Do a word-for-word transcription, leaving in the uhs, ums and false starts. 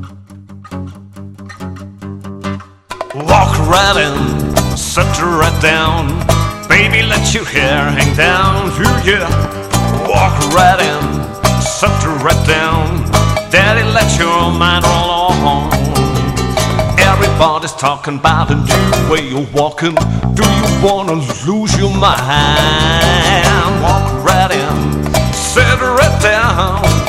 Walk right in, sit right down. Baby, let your hair hang down. Ooh, yeah. Walk right in, sit right down. Daddy, let your mind roll on. Everybody's talking about the new way you're walking. Do you wanna lose your mind? Walk right in, sit right down.